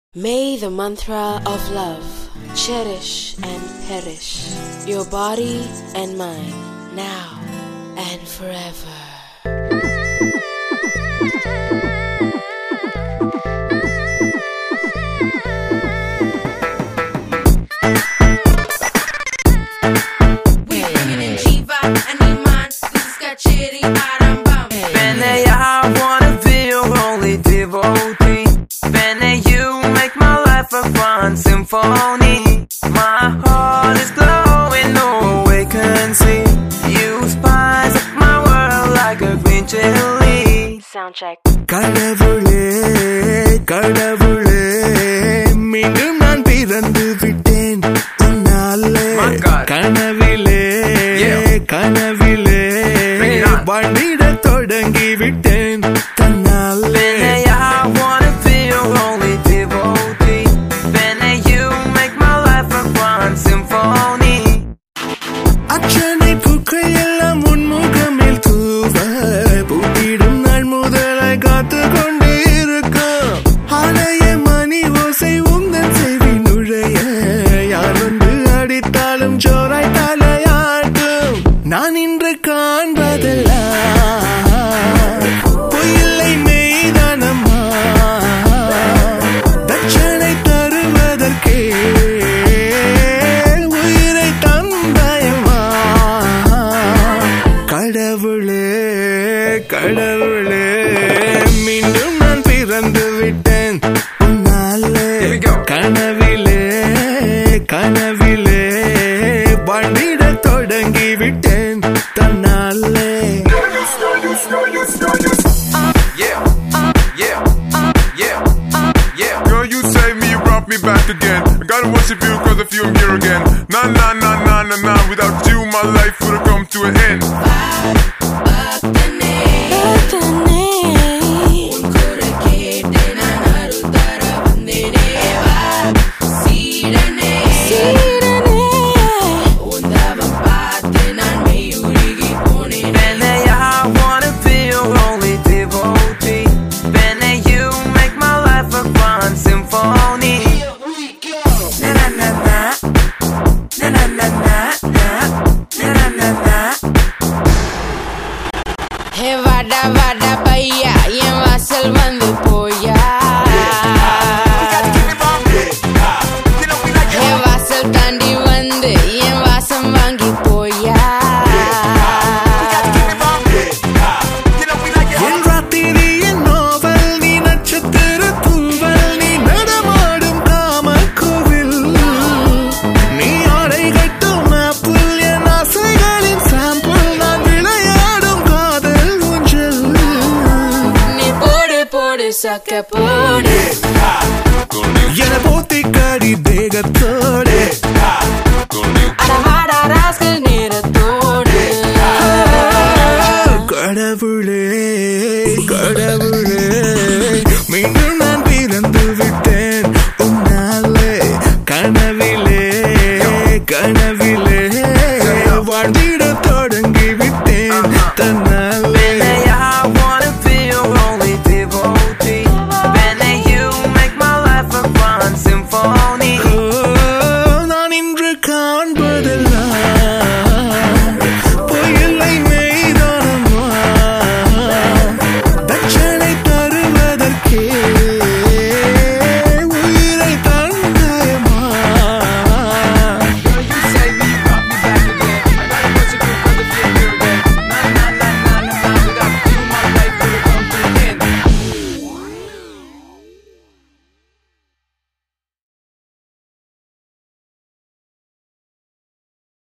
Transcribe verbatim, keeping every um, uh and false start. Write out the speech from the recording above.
May the mantra of love cherish and perish your body and mind now and forever. Symphony, my heart is glowing, no vacancy. You spice up my world like a green chili. Soundcheck. கடவுளே கடவுளே மீண்டும் நான் பிறந்து விட்டேன் உன்னாலே கனவிலே கனவிலே வாழ்ந்திட தொடங்கி விட்டேன் தன்னாலே. அச்சனை பூக்கள் எல்லாம் உன்முகமில் தூவ பூத்திடும் நாள் முதலை காத்து கொண்டு இருக்கும். ஆனைய மணி ஓசை உந்தன் செவி நுழைய யார் வந்து அடித்தாலும் ஜோராய் தலையாட்டும். நான் இன்று காண்பதெல்லாம் பொய்யில்லை மெய்தானம்மா, தட்சணை தருவதற்கே கடவுளே மீண்டும் நான் பிறந்து விட்டேன் உன்னாலே கனவிலே கனவிலே வாழ்ந்திட தொடங்கி விட்டேன் தன்னாலே. Girl, you save me, you brought me back again. I gotta worship you cause of you I'm here again. Nah, nah, nah, nah, nah, nah. Without you my life would've come to an end. Hey vada vada paiya yen vaasal vandu poya. Hey vaasal tandi vandu yen vaasam vaangi poya. En rathiri en novel ni natchathira tooval ni nadamaadum kaamakkovil ni aadai kattum apple en aasaigalin sample naan vilayadum kaadal unjal Ni podu podu sakka podu